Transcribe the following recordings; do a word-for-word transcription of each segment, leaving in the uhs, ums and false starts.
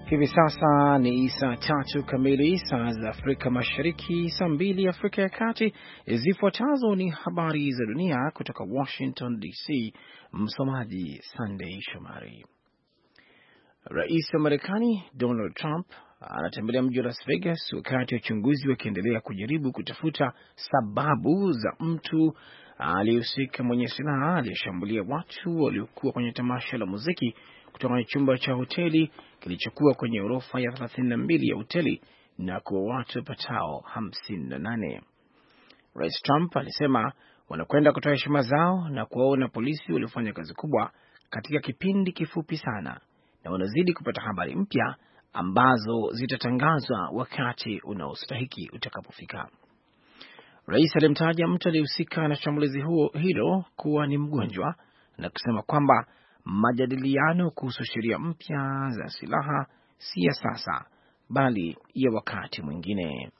Hivi sasa ni saa tatu kamili saa za Afrika Mashariki, saa mbili Afrika ya Kati. Zifuatazo ni habari za dunia kutoka Washington D C. Msomaji Sunday Shomari. Rais wa Marekani Donald Trump anatembelea mji wa Las Vegas wakati uchunguzi wakiendelea kujaribu kutafuta sababu za mtu aliyehusika mwenye silaha aliyeshambulia watu waliokuwa kwenye tamasha la muziki kutoka kwenye chumba cha hoteli kilichokuwa kwenye orofa ya thelathini na mbili ya hoteli na kuwa watu wapatao hamsini na nane. Rais Trump alisema wanakwenda kutoa heshima zao na kuwaona polisi waliofanya kazi kubwa katika kipindi kifupi sana, na wanazidi kupata habari mpya ambazo zitatangazwa wakati unaostahiki utakapofika. Rais alimtaja mtu aliyehusika na shambulizi huo hilo kuwa ni mgonjwa na kusema kwamba majadiliano kuhusu sheria mpya za silaha si ya sasa bali ya wakati mwingine.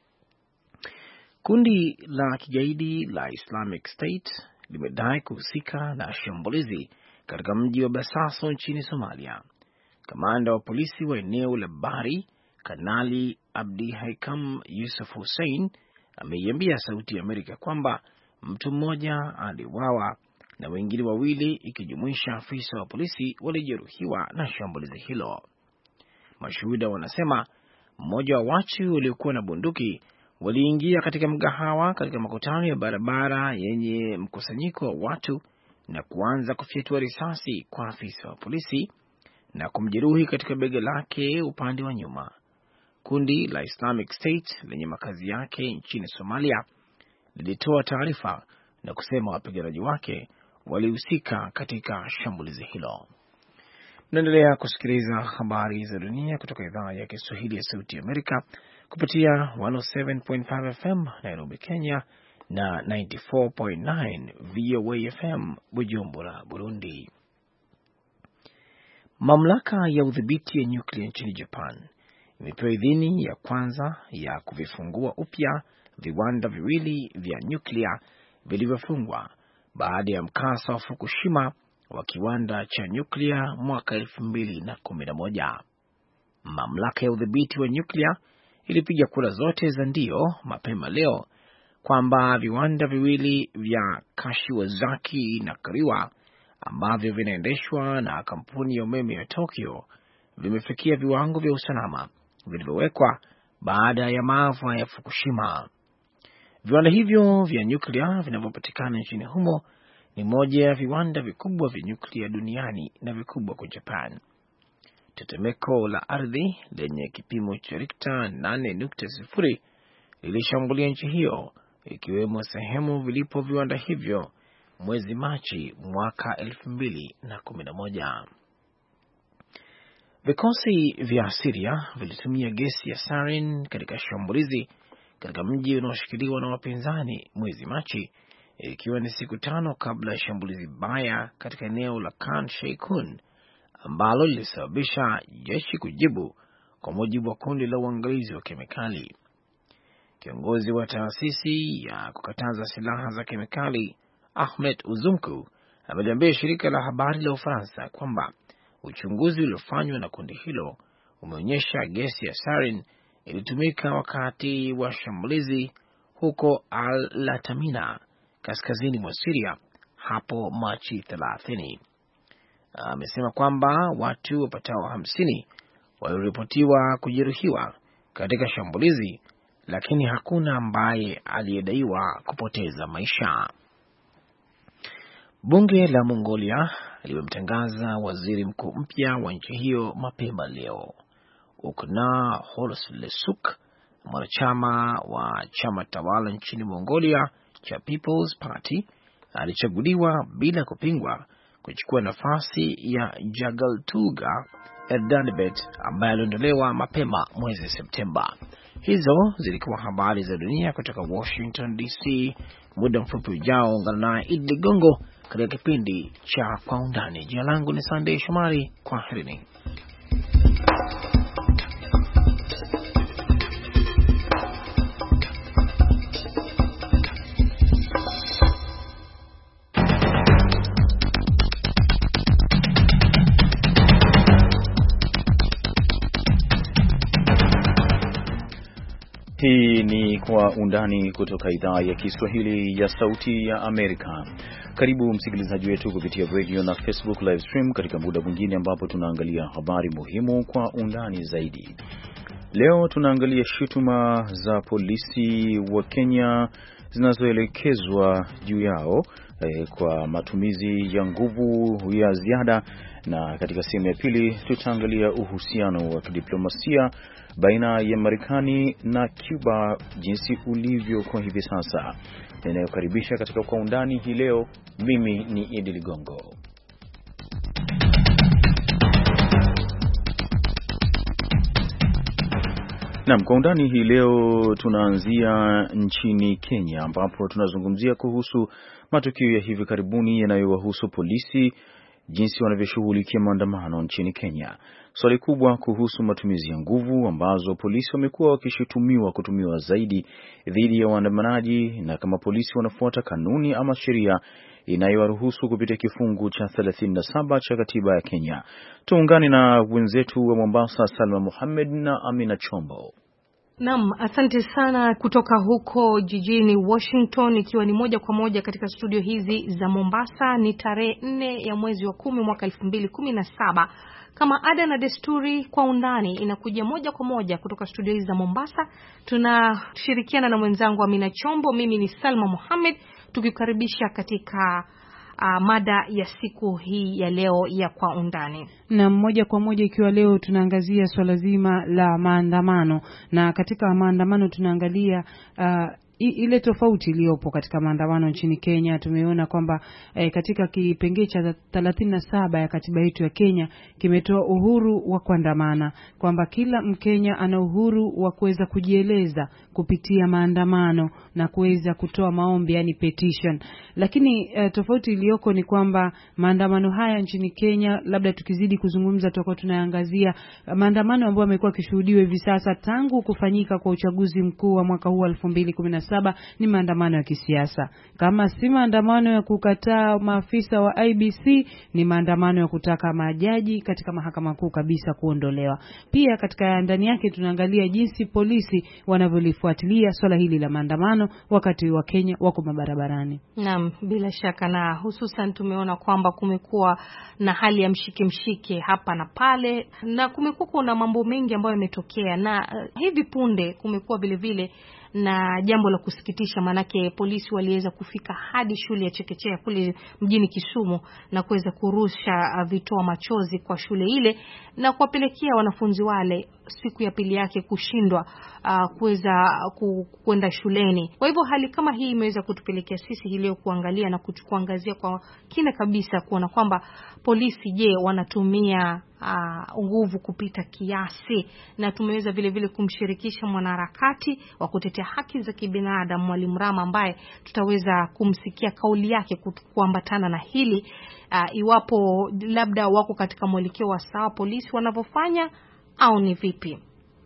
Kundi la kigaidi la Islamic State limedai kuhusika na shambulizi katika mji wa Basaso nchini Somalia. Kamanda wa polisi wa eneo la Bari, Kanali Abdi Haikam Yusuf Hussein, ameiambia Sauti ya Amerika kwamba mtu mmoja aliuawa na wengine wawili ikijumuisha afisa wa polisi walijeruhiwa na shambulizi hilo. Mashuhuda wanasema mmoja wa watu waliokuwa na bunduki waliingia katika mgahawa katika makutano ya barabara yenye mkusanyiko wa watu na kuanza kufyatua risasi kwa afisa wa polisi na kumjeruhi katika bega lake upande wa nyuma. Kundi la Islamic State lenye makazi yake nchini Somalia lilitoa taarifa na kusema wapiganaji wake walihusika katika shambulizi hilo. Naendelea kusikiliza habari za dunia kutoka idhaa ya Kiswahili ya Sauti ya Amerika kupitia one oh seven point five F M Nairobi, Kenya na ninety-four point nine V O A F M Bujumbura, Burundi. Mamlaka ya udhibiti ya nyuklia nchini Japan imepewa idhini ya kwanza ya kuvifungua upya viwanda viwili vya nyuklia vilivyofungwa baada ya mkasa wa Fukushima wa kiwanda cha nyuklia mwaka elfu mbili na kumi na moja. Mamlaka ya udhibiti wa nyuklia ilipiga kura zote za ndio mapema leo kwamba viwanda viwili vya Kashiwazaki na Kariwa ambavyo vinaendeshwa na kampuni ya umeme ya Tokyo vimefikia viwango vya usalama vilivyowekwa baada ya maafa ya Fukushima. Viwanda hivyo vya nyuklia vinavyopatikana nchini humo ni moja ya viwanda vikubwa vya nyuklia duniani na vikubwa kwa Japan. Tetemeko la ardhi lenye kipimo cha Richter nane nukta sifuri lilishambulia nchi hiyo, ikiwemo sehemu vilipo viwanda hivyo mwezi Machi mwaka elfu mbili na kumi na moja. Vikosi vya Syria vilitumia gesi ya sarin katika shambulizi katika mji unaoshikiliwa na wapinzani mwezi Machi, ikiwa ni siku tano kabla ya shambulizi baya katika eneo la Khan Sheikhoun ambalo lilisababisha jeshi kujibu, kwa mujibu wa kundi la uangalizi wa kemikali. Kiongozi wa taasisi ya kukataza silaha za kemikali Ahmed Uzumku ameliambia shirika la habari la Ufaransa kwamba uchunguzi uliofanywa na kundi hilo umeonyesha gesi ya sarin ilitumika wakati wa shambulizi huko Al-Latamina kaskazini mwa Syria hapo Machi thelathini. Amesema kwamba watu wapatao hamsini waliripotiwa kujeruhiwa katika shambulizi, lakini hakuna ambaye aliyedaiwa kupoteza maisha. Bunge la Mongolia limemtangaza waziri mkuu mpya wa nchi hiyo mapema leo. Ukna Horslesuk, mwanachama wa chama tawala nchini Mongolia cha People's Party, alichaguliwa bila kupingwa kuchukua nafasi ya Jagaltuga Erdanbet ambaye aliondolewa mapema mwezi Septemba. Hizo zilikuwa habari za dunia kutoka Washington D C. Muda mfupi ujao ungana naye Idi Ligongo katika kipindi cha Kwa Undani. Jina langu ni Sunday Shomari. Kwaherini. Kwa Undani kutoka idhaa ya Kiswahili ya Sauti ya Amerika. Karibu msikilizaji wetu kupitia radio na Facebook live stream katika muda mwingine ambapo tunaangalia habari muhimu kwa undani zaidi. Leo tunaangalia shutuma za polisi wa Kenya zinazoelekezwa juu yao eh, kwa matumizi ya nguvu ya ziada, na katika sehemu ya pili tutaangalia uhusiano wa kidiplomasia baina ya Marekani na Cuba jinsi ulivyo kwa hivi sasa. Ninayokaribisha katika Kwa Undani hii leo, mimi ni Idi Ligongo. Naam, Kwa Undani hii leo tunaanzia nchini Kenya ambapo tunazungumzia kuhusu matukio ya hivi karibuni yanayowahusu polisi, jinsi wanavyoshughulikia maandamano nchini Kenya. Swali kubwa kuhusu matumizi ya nguvu ambazo polisi wamekuwa wakishutumiwa kutumiwa zaidi dhidi ya waandamanaji, na kama polisi wanafuata kanuni ama sheria inayowaruhusu kupita kifungu cha thelathini na saba cha katiba ya Kenya. Tuungane na wenzetu wa Mombasa, Salma Mohamed na Amina Chombo. Naam, asante sana kutoka huko jijini Washington, ikiwa ni moja kwa moja katika studio hizi za Mombasa. Ni tarehe nne ya mwezi wa kumi mwaka elfu mbili kumi na saba. Kama ada na desturi, Kwa Undani inakuja moja kwa moja kutoka studio hizi za Mombasa. Tunashirikiana na mwenzangu Amina Chombo, mimi ni Salma Mohamed, tukikaribisha katika Uh, mada ya siku hii ya leo ya Kwa Undani. Na moja kwa moja ikiwa leo tunaangazia swala zima la maandamano, na katika maandamano tunaangalia uh, ile tofauti iliyopo katika maandamano nchini Kenya. Tumeona kwamba eh, katika kipengele cha thelathini na saba ya katiba yetu ya Kenya kimetoa uhuru wa kuandamana, kwamba kila Mkenya ana uhuru wa kuweza kujieleza kupitia maandamano na kuweza kutoa maombi, yani petition. Lakini eh, tofauti iliyoko ni kwamba maandamano haya nchini Kenya, labda tukizidi kuzungumza tutakuwa tunaangazia maandamano ambayo yamekuwa kishuhudiwa hivi sasa tangu kufanyika kwa uchaguzi mkuu wa mwaka huu elfu mbili kumi na saba, ni maandamano ya kisiasa. Kama si maandamano ya kukataa maafisa wa I B C, ni maandamano ya kutaka majaji katika mahakama kuu kabisa kuondolewa. Pia katika ndani yake tunaangalia jinsi polisi wanavyolifuatilia swala hili la maandamano wakati wa Kenya wako mabarabarani. Naam, bila shaka, na hususan tumeona kwamba kumekuwa na hali ya mshike mshike hapa na pale, na kumekuwa kuna mambo mengi ambayo yametokea, na uh, hivi punde kumekuwa vile vile na jambo la kusikitisha, manake polisi waliweza kufika hadi shule ya chekechea kule mjini Kisumu na kuweza kurusha vitoa machozi kwa shule ile na kuwapelekea wanafunzi wale siku ya pili yake kushindwa uh, kuweza kwenda shuleni. Kwa hivyo hali kama hii imeweza kutupelekea sisi hii leo kuangalia na kuangazia kwa kina kabisa kuona kwamba polisi, je, wanatumia Uh, nguvu kupita kiasi, na tumeweza vile vile kumshirikisha mwanaharakati wa kutetea haki za kibinadamu Mwalimu Rama, ambaye tutaweza kumsikia kauli yake kuambatana na hili uh, iwapo labda wako katika mwelekeo wa sawa polisi wanavyofanya au ni vipi.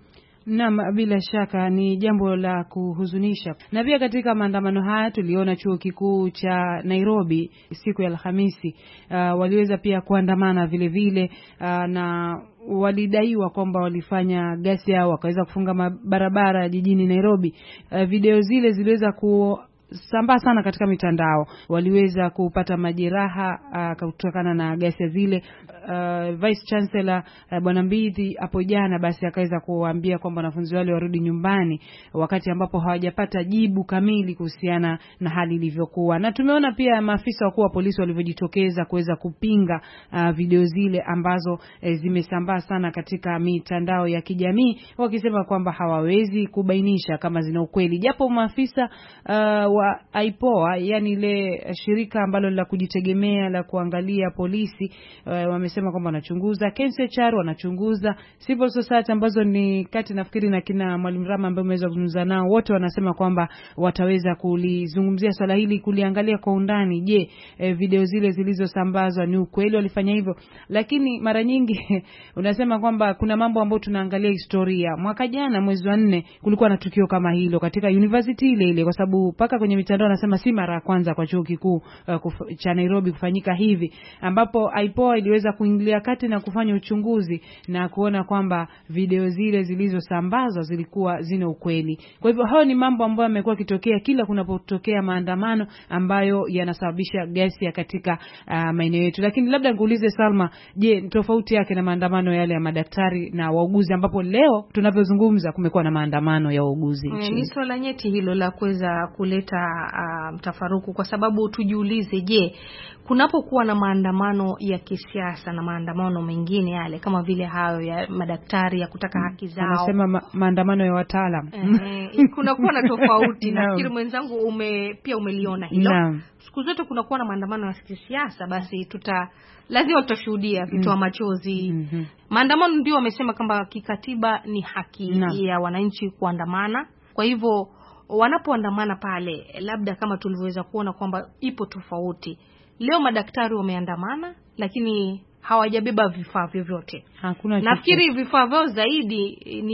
Naam, bila shaka ni jambo la kuhuzunisha. Na pia katika maandamano haya tuliona chuo kikuu cha Nairobi siku ya Alhamisi uh, waliweza pia kuandamana vile vile uh, na walidaiwa kwamba walifanya ghasia, wakaweza kufunga barabara jijini Nairobi. Uh, video zile ziliweza ku sambaa sana katika mitandao. Waliweza kupata majeraha uh, kutokana na ghasia zile. Uh, Vice Chancellor uh, Bwana Mbithi hapo jana basi akaweza kuambia kwamba wanafunzi wale warudi nyumbani, wakati ambapo hawajapata jibu kamili kuhusiana na hali ilivyokuwa. Na tumeona pia maafisa wakuu wa polisi walivyojitokeza kuweza kupinga uh, video zile ambazo eh, zimesambaa sana katika mitandao ya kijamii, wakisema kwamba hawawezi kubainisha kama zina ukweli, japo maafisa uh, wa I P O A, yani ile shirika ambalo la kujitegemea la kuangalia polisi, uh, wamesema kwamba wanachunguza. K C H R wanachunguza. Civil Society ambazo ni kati nafikiri na kina Mwalimu Rama ambaye umeweza kuzungumza nao, wote wanasema kwamba wataweza kulizungumzia swala hili, kuliangalia kwa undani. Je, eh, video zile zilizosambazwa ni ukweli walifanya hivyo? Lakini mara nyingi unasema kwamba kuna mambo ambayo tunaangalia historia. Mwaka jana mwezi wa nne kulikuwa na tukio kama hilo katika university ile ile, kwa sababu paka kwenye kwenye mitandao anasema si mara ya kwanza kwa chuo kikuu uh, kuf, cha Nairobi kufanyika hivi, ambapo I P O A iliweza kuingilia kati na kufanya uchunguzi na kuona kwamba video zile zilizosambazwa zilikuwa zina ukweli. Kwa hivyo hao ni mambo ambayo yamekuwa kitokea kila kunapotokea maandamano ambayo yanasababisha ghasia katika uh, maeneo yetu. Lakini labda nguulize Salma, je, tofauti yake na maandamano yale ya madaktari na wauguzi, ambapo leo tunavyozungumza kumekuwa na maandamano ya wauguzi nchini? Ni swala nyeti hilo la kuweza kuleta uh, mtafaruku, kwa sababu tujiulize, je, kunapokuwa na maandamano ya kisiasa na maandamano mengine yale kama vile hayo ya madaktari ya kutaka haki zao, anasema ma maandamano ya wataalam, eh, kunakuwa na tofauti. Nafikiri mwenzangu ume pia umeliona hilo. No. Siku zote kunakuwa na maandamano ya kisiasa, basi tuta lazima tutashuhudia vitoa mm. machozi. Mm-hmm. Maandamano ndio wamesema kwamba kikatiba ni haki no. ya wananchi kuandamana. Kwa hivyo wanapoandamana pale, labda kama tulivyoweza kuona kwamba ipo tofauti. Leo madaktari wameandamana lakini hawajabeba vifaa vyovyote. Hakuna. Nafikiri vifaa vyao zaidi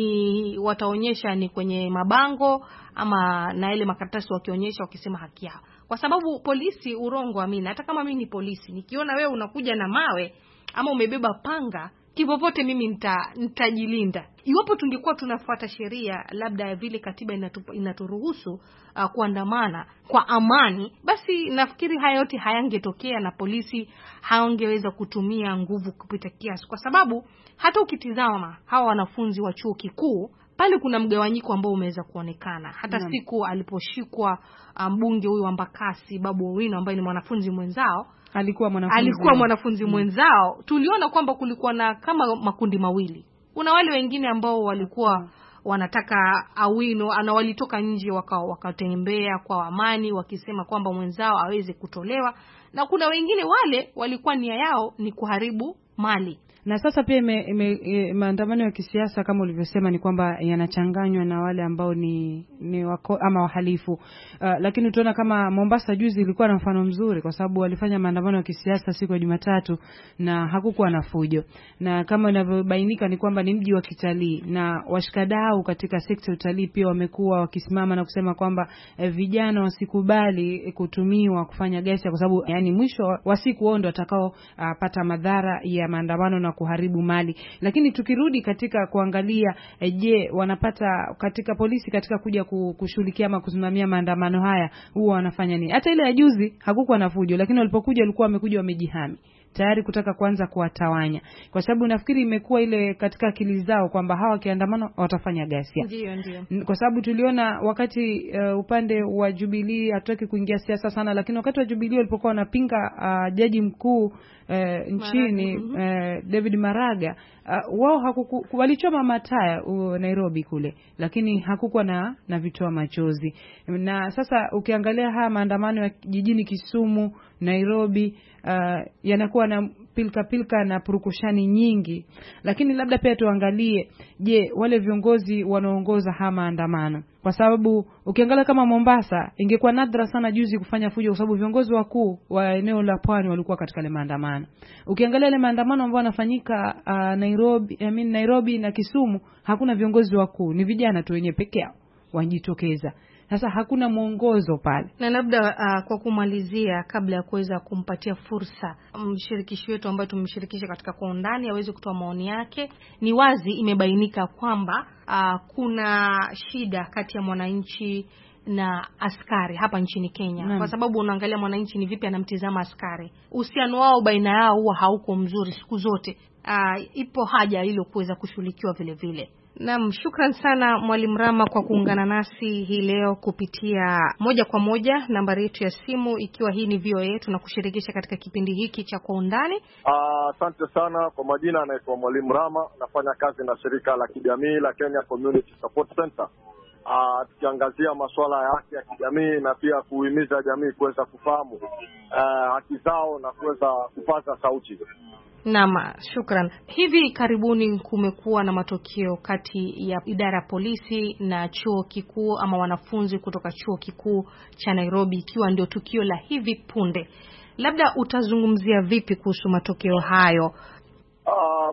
ni wataonyesha ni kwenye mabango ama na ile makaratasi wakionyesha wakisema haki yao. Kwa sababu polisi urongo amina, hata kama mimi ni polisi, nikiona wewe unakuja na mawe ama umebeba panga, kivovote mimi nita, nitajilinda. Iwapo tungekuwa tunafuata sheria, labda vile katiba inatu, inaturuhusu uh, kuandamana kwa amani, basi nafikiri haya yote hayangetokea na polisi haongeweza kutumia nguvu kupita kiasi. Kwa sababu hata ukitizama hawa wanafunzi wa chuo kikuu pale, kuna mgawanyiko ambao umeweza kuonekana. Hata mm. siku aliposhikwa mbunge huyu wa Mbakasi Babu Owino ambaye ni mwanafunzi mwenzao, alikuwa mwanafunzi alikuwa mwanafunzi mwenzao, tuliona kwamba kulikuwa na kama makundi mawili. Kuna wale wengine ambao walikuwa wanataka Owino ana walitoka nje wakao wakatembea kwa amani wakisema kwamba mwenzao aweze kutolewa, na kuna wengine wale walikuwa nia yao ni kuharibu mali. Na sasa pia e, maandamano ya kisiasa kama ulivyosema ni kwamba yanachanganywa na wale ambao ni, ni wako, ama wahalifu. Uh, lakini utaona kama Mombasa juzi ilikuwa na mfano mzuri, kwa sababu walifanya maandamano ya kisiasa siku ya Jumatatu na hakukuwa na fujo. Na kama inavyobainika ni kwamba ni mji wa kitalii, na washikadau katika sekta ya utalii pia wamekuwa wakisimama na kusema kwamba eh, vijana wasikubali kutumiwa kufanya ghasia, kwa sababu yani mwisho wa siku wao ndio watakao uh, pata madhara ya maandamano na kuharibu mali. Lakini tukirudi katika kuangalia e, je, wanapata katika polisi katika kuja kushughulikia ama kusimamia maandamano haya huwa wanafanya nini? Hata ile ya juzi hakukuwa na fujo, lakini walipokuja walikuwa wamekuja wamejihami tayari kutaka kuanza kuwatawanya, kwa sababu nafikiri imekuwa ile katika akili zao kwamba hawa kiandamano watafanya ghasia. Ndio ndio. Kwa sababu tuliona wakati uh, upande wa Jubilee hataki kuingia siasa sana, lakini wakati wa Jubilee walipokuwa wanapinga uh, jaji mkuu uh, nchini uh, David Maraga, uh, wao hakuku walichoma mataya uh, Nairobi kule, lakini hakukuwa na na vitoa machozi. Na sasa ukiangalia haya maandamano ya jijini Kisumu, Nairobi, uh, yanakuwa na pilka pilka na purukushani nyingi. Lakini labda pia tuangalie, je, wale viongozi wanaongoza haya maandamano, kwa sababu ukiangalia kama Mombasa ingekuwa nadra sana juzi kufanya fujo, kwa sababu viongozi wakuu wa eneo la Pwani walikuwa katika ile maandamano. Ukiangalia ile maandamano ambayo yanafanyika uh, Nairobi, I mean Nairobi na Kisumu, hakuna viongozi wakuu, ni vijana tu wenyewe peke yao wajitokeza. Sasa hakuna mwongozo pale. Na labda uh, kwa kumalizia, kabla ya kuweza kumpatia fursa mshirikishi wetu ambaye tumemshirikisha katika kwa undani aweze kutoa maoni yake, ni wazi imebainika kwamba uh, kuna shida kati ya mwananchi na askari hapa nchini Kenya. Nani? Kwa sababu unaangalia mwananchi ni vipi anamtizama askari. Uhusiano wao baina yao huwa hauko mzuri siku zote. Uh, ipo haja hilo kuweza kushughulikiwa vile vile. Naam, shukran sana Mwalimu Rama kwa kuungana nasi hii leo kupitia moja kwa moja nambari yetu ya simu, ikiwa hii ni V O A tunakushirikisha katika kipindi hiki cha Kwa Undani. Asante uh, sana. Kwa majina anaitwa Mwalimu Rama, nafanya kazi na shirika la kijamii la Kenya Community Support Center. Uh, tukiangazia masuala ya haki ya kijamii na pia kuhimiza jamii kuweza kufahamu uh, haki zao na kuweza kupaza sauti. Naam, shukran. Hivi karibuni kumekuwa na matokeo kati ya idara ya polisi na chuo kikuu ama wanafunzi kutoka chuo kikuu cha Nairobi, ikiwa ndio tukio la hivi punde. Labda utazungumzia vipi kuhusu matokeo hayo? Uh,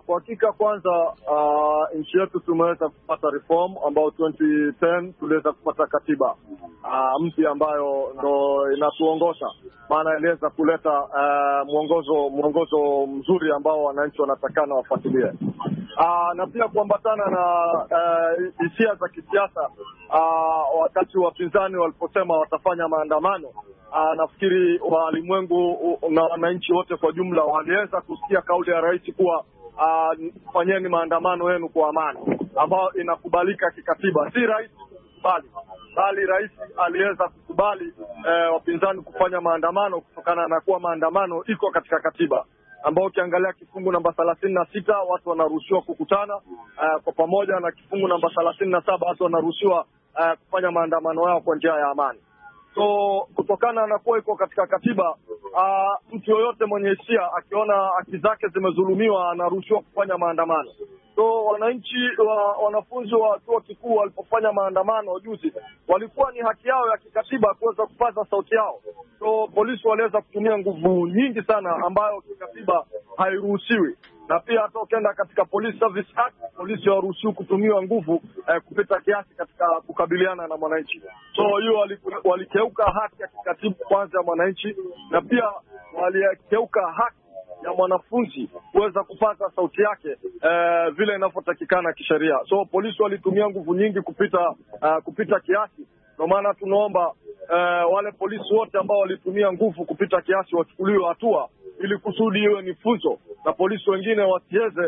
kwa hakika kwanza uh, nchi yetu tumeweza kupata reform ambao twenty ten tuliweza kupata katiba uh, mpya ambayo ndo inatuongoza, maana iliweza kuleta uh, mwongozo mwongozo mzuri ambao wananchi wanatakana wafuatilie. Uh, na pia kuambatana na hisia uh, za kisiasa uh, wakati wapinzani waliposema watafanya maandamano, uh, nafikiri walimwengu na wananchi wote kwa jumla waliweza kusikia kauli ya rais kuwa uh, fanyeni maandamano yenu kwa amani, ambao inakubalika kikatiba. Si rais bali bali rais aliweza kukubali uh, wapinzani kufanya maandamano kutokana na kuwa maandamano iko katika katiba, ambao ukiangalia kifungu namba thelathini na sita watu wanaruhusiwa kukutana uh, kwa pamoja, na kifungu namba thelathini na saba watu wanaruhusiwa uh, kufanya maandamano yao kwa njia ya amani. So kutokana na kuwa iko katika katiba, uh, mtu yoyote mwenye hisia akiona haki zake zimezulumiwa anaruhusiwa kufanya maandamano. So wananchi wa, wanafunzi wa chuo kikuu walipofanya maandamano juzi, walikuwa ni haki yao ya kikatiba kuweza kupaza sauti yao. So polisi waliweza kutumia nguvu nyingi sana ambayo kikatiba hairuhusiwi. Na pia hata ukienda katika Police Service Act, polisi hawaruhusiwi kutumia nguvu eh, kupita kiasi katika kukabiliana na mwananchi. So hiyo walikeuka haki ya kikatiba kwanza ya mwananchi, na pia walikeuka haki ya mwanafunzi kuweza kupata sauti yake eh, vile inavyotakikana kisheria. So polisi walitumia nguvu nyingi kupita uh, kupita kiasi. Kwa maana tunaomba uh, wale polisi wote ambao walitumia nguvu kupita kiasi wachukuliwe hatua, ili kusudi iwe ni funzo na polisi wengine wasiweze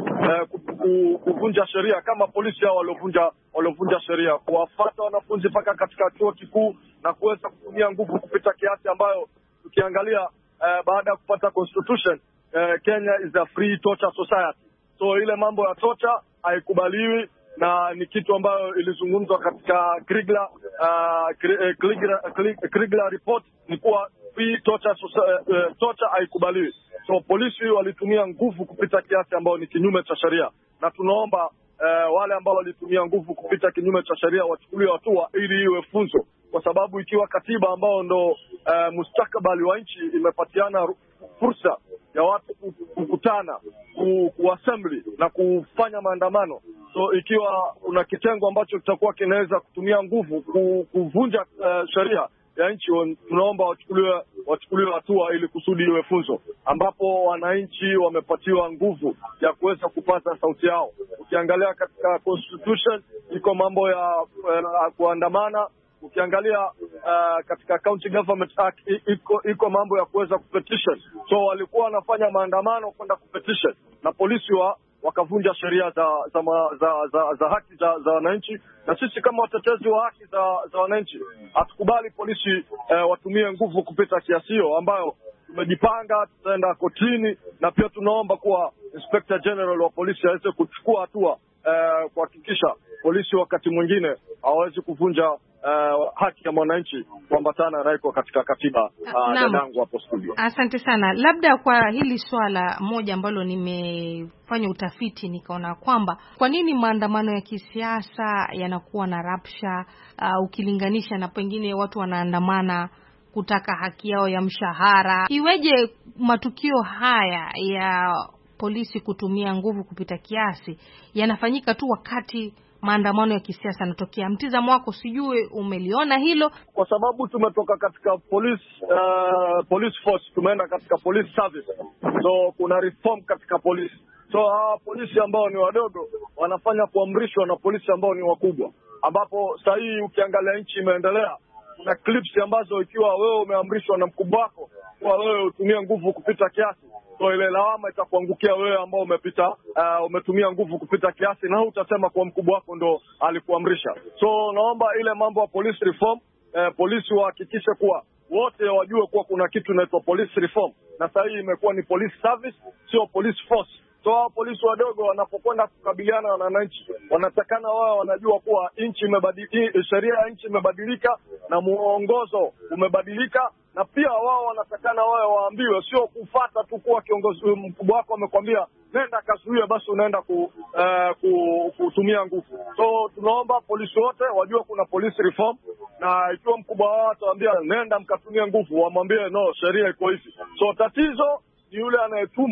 uh, kuvunja sheria kama polisi hao waliovunja waliovunja sheria, kuwafuata wanafunzi mpaka katika chuo kikuu na kuweza kutumia nguvu kupita kiasi, ambayo tukiangalia uh, baada ya kupata constitution uh, Kenya is a free torture society. So ile mambo ya torture haikubaliwi, na ni kitu ambayo ilizungumzwa katika Kriegler uh, Kriegler, Kriegler report, ni kuwa free torture uh, torture haikubaliwi. So polisi walitumia nguvu kupita kiasi ambao ni kinyume cha sheria, na tunaomba uh, wale ambao walitumia nguvu kupita kinyume cha sheria wachukuliwe hatua ili iwe funzo, kwa sababu ikiwa katiba ambao ndo uh, mustakabali wa nchi imepatiana fursa ya watu kukutana, ku, kuassembly na kufanya maandamano. So ikiwa kuna kitengo ambacho kitakuwa kinaweza kutumia nguvu kuvunja uh, sheria ya nchi, tunaomba wachukuliwe wachukuliwe hatua ili kusudi iwe funzo, ambapo wananchi wamepatiwa nguvu ya kuweza kupaza sauti yao. Ukiangalia katika constitution iko mambo ya uh, kuandamana. Ukiangalia uh, katika County Government Act iko iko mambo ya kuweza kupetition. So walikuwa wanafanya maandamano kwenda kupetition, na polisi wa wakavunja sheria za za, za za za haki za za wananchi. Na sisi kama watetezi wa haki za za wananchi hatukubali polisi eh, watumie nguvu kupita kiasi hiyo, ambayo tumejipanga tutaenda kotini, na pia tunaomba kuwa Inspector General wa polisi aweze kuchukua hatua eh, kuhakikisha polisi wakati mwingine hawezi kuvunja uh, haki ya mwananchi kuambatana na iko katika katiba. Uh, dadangu hapo studio. Asante sana. Labda kwa hili swala moja ambalo nimefanya utafiti nikaona kwamba kwa nini maandamano ya kisiasa yanakuwa na rapsha uh, ukilinganisha na pengine watu wanaandamana kutaka haki yao ya mshahara. Iweje matukio haya ya polisi kutumia nguvu kupita kiasi yanafanyika tu wakati maandamano ya kisiasa yanatokea? Mtizamo wako, sijui umeliona hilo? Kwa sababu tumetoka katika police uh, police force tumeenda katika police service, so kuna reform katika polisi. So hawa polisi ambao ni wadogo wanafanya kuamrishwa na polisi ambao ni wakubwa, ambapo sasa hii ukiangalia nchi imeendelea, kuna clips ambazo ikiwa wewe umeamrishwa na mkubwa wako kwa wewe utumie nguvu kupita kiasi, so ile lawama itakuangukia wewe ambao umepita uh, umetumia nguvu kupita kiasi, na utasema kwa mkubwa wako ndo alikuamrisha. So naomba ile mambo ya police reform, uh, polisi wahakikishe kuwa wote wajue kuwa kuna kitu inaitwa police reform, na sasa hii imekuwa ni police service, sio police force. So hao polisi wadogo wanapokwenda kukabiliana na wananchi, wanatakana wao wanajua kuwa nchi imebadilika, sheria ya nchi imebadilika na muongozo umebadilika, na pia wao wanatakana wao waambiwe, sio kufuata tu kuwa kiongozi mkubwa wako amekwambia nenda kazuia basi unaenda ku, uh, ku, kutumia nguvu. So tunaomba polisi wote wajue kuna police reform, na ikiwa mkubwa wao atawaambia nenda mkatumia nguvu, wamwambie no, sheria iko hivi. So tatizo ni yule anayetumwa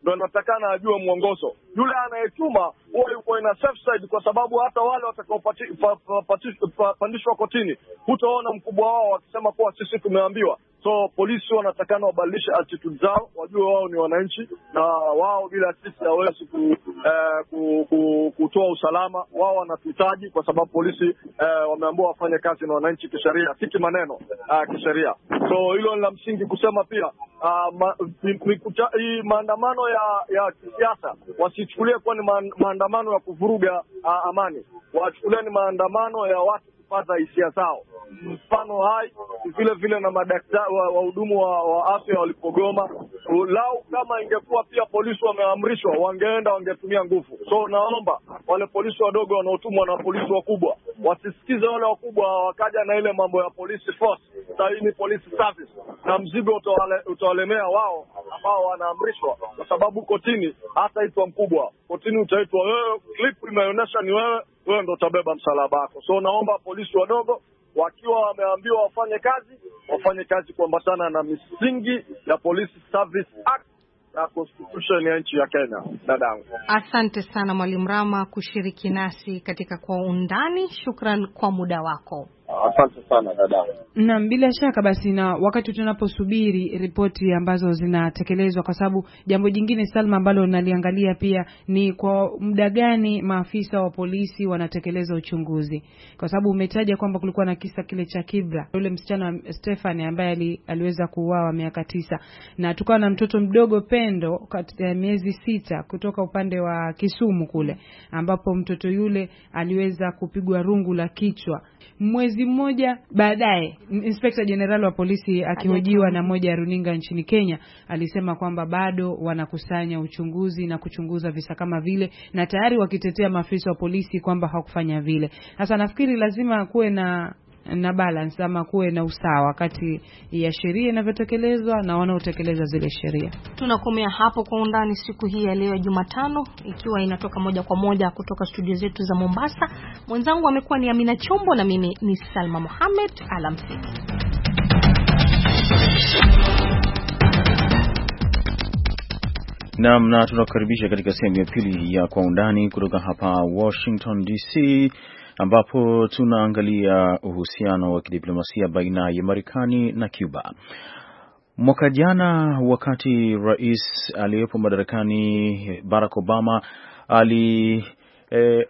ndio anatakana ajue mwongozo. Yule anayetuma huwa yuko ina safe side, kwa sababu hata wale watakaopandishwa kotini hutaona mkubwa wao wakisema kuwa sisi tumeambiwa. So polisi wanatakana wabadilishe attitude zao, wajue wao ni wananchi na wao bila sisi hawezi ku, eh, ku, ku, kutoa usalama. Wao wanatuhitaji kwa sababu polisi eh, wameambiwa wafanye kazi na wananchi kisheria, si kimaneno, eh, kisheria. So hilo ni la msingi kusema pia. Uh, ma, mikucha, hii maandamano ya ya kisiasa wasichukulie kuwa ni maandamano ya kuvuruga uh, amani. Wachukulie ni maandamano ya watu kupata hisia zao. Mfano hai vile vile na madaktari wahudumu wa, wa, wa afya walipogoma. Lao kama ingekuwa pia polisi wameamrishwa, wangeenda wangetumia nguvu. So naomba wale polisi wadogo wanaotumwa na polisi wakubwa wasisikize wale wakubwa wakaja na ile mambo ya police force. Sasa hii ni police service na mzigo utawale, utawalemea wao ambao wanaamrishwa, kwa sababu kotini hata itwa mkubwa, kotini utaitwa wewe, clip imeonyesha ni wewe, wewe ndio utabeba msalaba wako. So naomba polisi wadogo wakiwa wameambiwa wafanye kazi, wafanye kazi kuambatana na misingi ya Police Service Act na Constitution ya nchi ya Kenya. Dadangu, asante sana Mwalimu Rama kushiriki nasi katika Kwa Undani. Shukran kwa muda wako. Asante sana dadangu. Na bila shaka basi, na wakati tunaposubiri ripoti ambazo zinatekelezwa, kwa sababu jambo jingine Salma ambalo naliangalia pia ni kwa muda gani maafisa wa polisi wanatekeleza uchunguzi, kwa sababu umetaja kwamba kulikuwa na kisa kile cha Kibra, yule msichana Stephanie ambaye ali, aliweza kuuawa miaka tisa, na tukawa na mtoto mdogo Pendo katika miezi sita kutoka upande wa Kisumu kule, ambapo mtoto yule aliweza kupigwa rungu la kichwa. Mwezi mmoja baadaye, Inspector General wa polisi akihojiwa na moja ya runinga nchini Kenya alisema kwamba bado wanakusanya uchunguzi na kuchunguza visa kama vile, na tayari wakitetea maafisa wa polisi kwamba hawakufanya vile. Sasa nafikiri lazima kuwe na na balance, ama kuwe na usawa kati ya sheria inavyotekelezwa na wanaotekeleza zile sheria. Tunakomea hapo Kwa Undani siku hii ya leo Jumatano, ikiwa inatoka moja kwa moja kutoka studio zetu za Mombasa. Mwenzangu amekuwa ni Amina Chombo na mimi ni Salma Mohamed. Alamsiki. Naam, na tunakukaribisha katika sehemu ya pili ya Kwa Undani kutoka hapa Washington D C, ambapo tunaangalia uhusiano wa kidiplomasia baina ya Marekani na Cuba. Mwaka jana wakati rais aliyepo madarakani Barack Obama ali eh,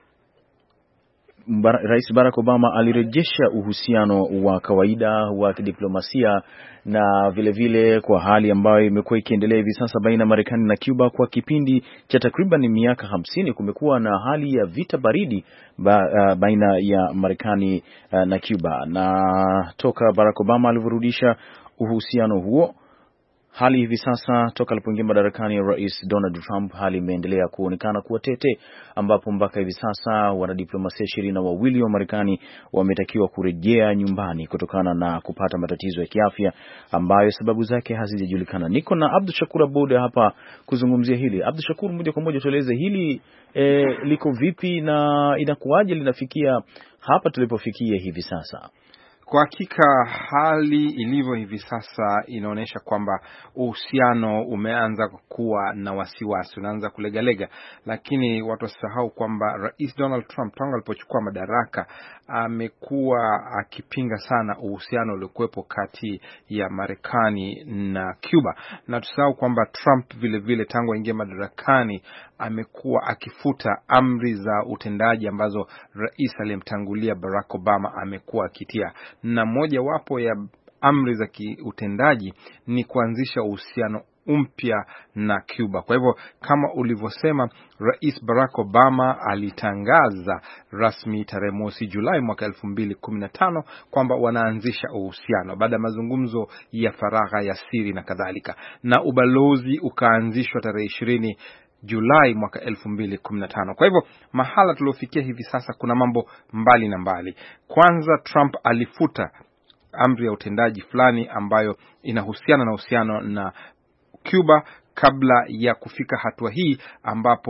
Bar- Rais Barack Obama alirejesha uhusiano wa kawaida wa kidiplomasia, na vile vile kwa hali ambayo imekuwa ikiendelea hivi sasa baina ya Marekani na Cuba kwa kipindi cha takriban miaka hamsini, kumekuwa na hali ya vita baridi ba, uh, baina ya Marekani uh, na Cuba, na toka Barack Obama alivyorudisha uhusiano huo, hali hivi sasa toka alipoingia madarakani Rais Donald Trump, hali imeendelea kuonekana kuwa tete, ambapo mpaka hivi sasa wanadiplomasia ishirini na wawili wa Marekani wametakiwa kurejea nyumbani kutokana na kupata matatizo ya kiafya ambayo sababu zake hazijajulikana. Niko na Abdul Shakur Abud hapa kuzungumzia hili. Abdul Shakur, moja kwa moja tueleze hili e, liko vipi na inakuwaje linafikia hapa tulipofikia hivi sasa? Kwa hakika hali ilivyo hivi sasa inaonyesha kwamba uhusiano umeanza kuwa na wasiwasi, unaanza kulegalega, lakini watu wasahau kwamba Rais Donald Trump tangu alipochukua madaraka amekuwa akipinga sana uhusiano uliokuwepo kati ya Marekani na Cuba. Na tusahau kwamba Trump vile vile tangu aingie madarakani amekuwa akifuta amri za utendaji ambazo rais aliyemtangulia Barack Obama amekuwa akitia, na moja wapo ya amri za kiutendaji ni kuanzisha uhusiano mpya na Cuba. Kwa hivyo kama ulivyosema, Rais Barack Obama alitangaza rasmi tarehe mosi Julai mwaka elfu mbili kumi na tano kwamba wanaanzisha uhusiano baada ya mazungumzo ya faragha ya siri na kadhalika, na ubalozi ukaanzishwa tarehe ishirini Julai mwaka elfu mbili kumi na tano. Kwa hivyo mahala tuliofikia hivi sasa kuna mambo mbali na mbali. Kwanza, Trump alifuta amri ya utendaji fulani ambayo inahusiana na uhusiano na Cuba kabla ya kufika hatua hii ambapo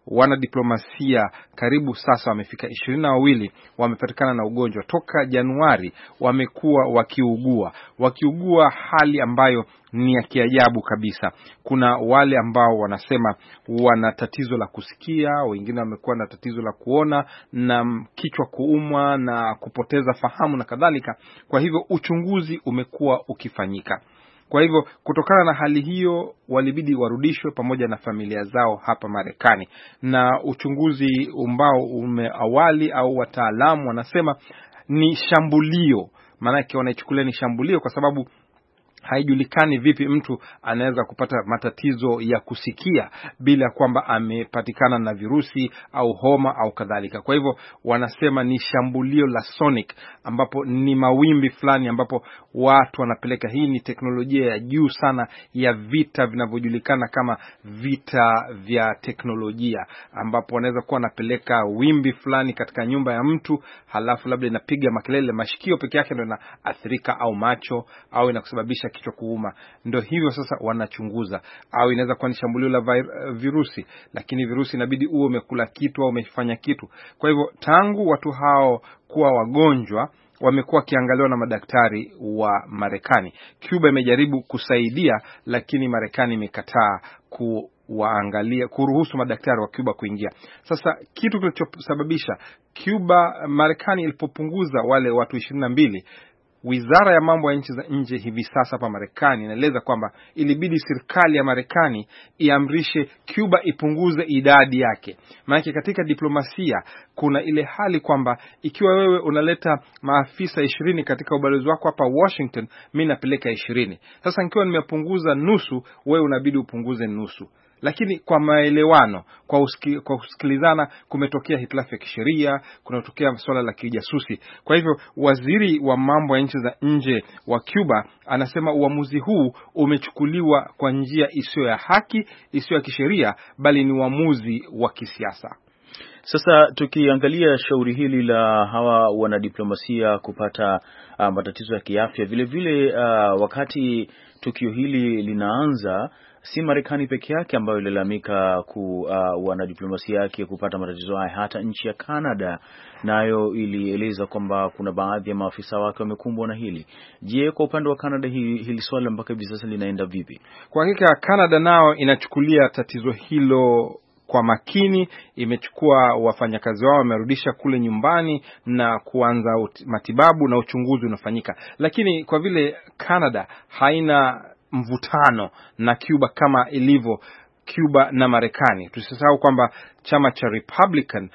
wanadiplomasia karibu sasa wamefika ishirini na wawili wamepatikana na ugonjwa. Toka Januari wamekuwa wakiugua wakiugua hali ambayo ni ya kiajabu kabisa. Kuna wale ambao wanasema wana tatizo la kusikia, wengine wamekuwa na tatizo la kuona na kichwa kuumwa na kupoteza fahamu na kadhalika. Kwa hivyo uchunguzi umekuwa ukifanyika. Kwa hivyo kutokana na hali hiyo walibidi warudishwe pamoja na familia zao hapa Marekani, na uchunguzi ambao umeawali au wataalamu wanasema ni shambulio. Maana yake wanaichukulia ni shambulio kwa sababu haijulikani vipi mtu anaweza kupata matatizo ya kusikia bila kwamba amepatikana na virusi au homa au kadhalika. Kwa hivyo wanasema ni shambulio la sonic, ambapo ni mawimbi fulani ambapo watu wanapeleka. Hii ni teknolojia ya juu sana ya vita vinavyojulikana kama vita vya teknolojia, ambapo wanaweza kuwa wanapeleka wimbi fulani katika nyumba ya mtu, halafu labda inapiga makelele, mashikio peke yake ndio inaathirika au macho au inakusababisha kichwa kuuma. Ndio hivyo sasa wanachunguza, au inaweza kuwa ni shambulio la virusi, lakini virusi inabidi uwe umekula kitu au umefanya kitu. Kwa hivyo tangu watu hao kuwa wagonjwa wamekuwa kiangaliwa na madaktari wa Marekani. Cuba imejaribu kusaidia, lakini Marekani imekataa kuwaangalia, kuruhusu madaktari wa Cuba kuingia. Sasa kitu kilichosababisha Cuba, Marekani ilipopunguza wale watu ishirini na mbili, Wizara ya mambo ya nchi za nje hivi sasa hapa Marekani inaeleza kwamba ilibidi serikali ya Marekani iamrishe Cuba ipunguze idadi yake. Maana katika diplomasia kuna ile hali kwamba ikiwa wewe unaleta maafisa ishirini katika ubalozi wako hapa Washington, mimi napeleka ishirini. Sasa nikiwa nimepunguza nusu, wewe unabidi upunguze nusu. Lakini kwa maelewano, kwa usiki, kwa kusikilizana, kumetokea hitilafu ya kisheria, kunatokea masuala la kijasusi. Kwa hivyo waziri wa mambo ya nchi za nje wa Cuba anasema uamuzi huu umechukuliwa kwa njia isiyo ya haki, isiyo ya kisheria, bali ni uamuzi wa kisiasa. Sasa tukiangalia shauri hili la hawa wanadiplomasia kupata uh, matatizo ya kiafya, vile vile uh, wakati tukio hili linaanza, si Marekani peke yake ambayo ililalamika ku uh, wanadiplomasia yake kupata matatizo haya. Hata nchi ya Canada nayo ilieleza kwamba kuna baadhi ya maafisa wake wamekumbwa na hili. Je, kwa upande wa Canada hili, hili swala mpaka hivi sasa linaenda vipi? Kwa hakika Canada nao inachukulia tatizo hilo kwa makini. Imechukua wafanyakazi wao, wamerudisha kule nyumbani na kuanza matibabu na uchunguzi unafanyika. Lakini kwa vile Canada haina mvutano na Cuba kama ilivyo Cuba na Marekani, tusisahau kwamba chama cha Republican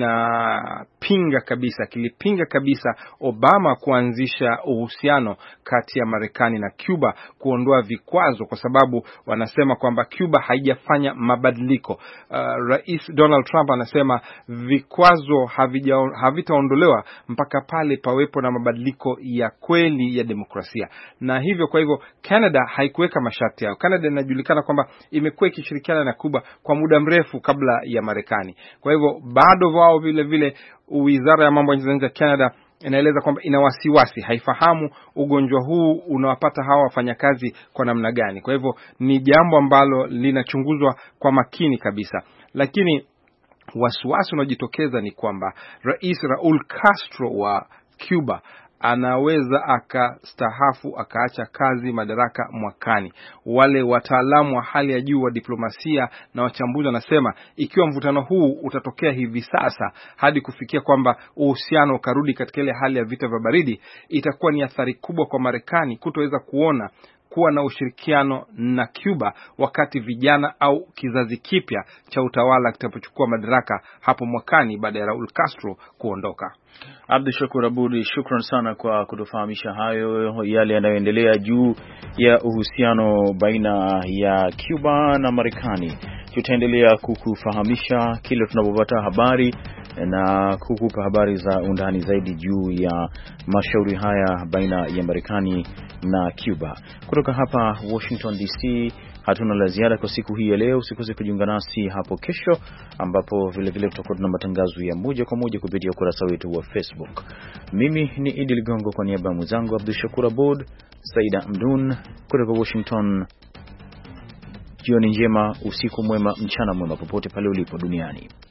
kinapinga kabisa, kilipinga kabisa Obama kuanzisha uhusiano kati ya Marekani na Cuba, kuondoa vikwazo, kwa sababu wanasema kwamba Cuba haijafanya mabadiliko. Uh, Rais Donald Trump anasema vikwazo havitaondolewa mpaka pale pawepo na mabadiliko ya kweli ya demokrasia. Na hivyo kwa hivyo Canada haikuweka masharti yao. Canada inajulikana kwamba imekuwa ikishirikiana na Cuba kwa muda mrefu kabla ya Marekani. Kwa hivyo bado wao vile vile Wizara ya mambo ya nje ya Canada inaeleza kwamba ina wasiwasi, haifahamu ugonjwa huu unawapata hawa wafanyakazi kwa namna gani. Kwa hivyo ni jambo ambalo linachunguzwa kwa makini kabisa. Lakini wasiwasi unaojitokeza ni kwamba Rais Raul Castro wa Cuba anaweza akastahafu, akaacha kazi madaraka mwakani. Wale wataalamu wa hali ya juu wa diplomasia na wachambuzi wanasema ikiwa mvutano huu utatokea hivi sasa hadi kufikia kwamba uhusiano ukarudi katika ile hali ya vita vya baridi, itakuwa ni athari kubwa kwa Marekani kutoweza kuona kuwa na ushirikiano na Cuba wakati vijana au kizazi kipya cha utawala kitapochukua madaraka hapo mwakani baada ya Raul Castro kuondoka. Abdul Shakur Abud, shukran sana kwa kutufahamisha hayo yale yanayoendelea juu ya uhusiano baina ya Cuba na Marekani. Tutaendelea kukufahamisha kile tunapopata habari na kukupa habari za undani zaidi juu ya mashauri haya baina ya Marekani na Cuba. Kutoka hapa Washington D C hatuna la ziada kwa siku hii ya leo. Usikose kujiunga nasi hapo kesho, ambapo vile vile tutakuwa tuna matangazo ya moja kwa moja kupitia ukurasa wetu wa Facebook. Mimi ni Idi Ligongo kwa niaba ya mwenzangu Abdul Shakur Abud, Saida Amdun kutoka Washington. jioni njema, usiku mwema, mchana mwema popote pale ulipo duniani.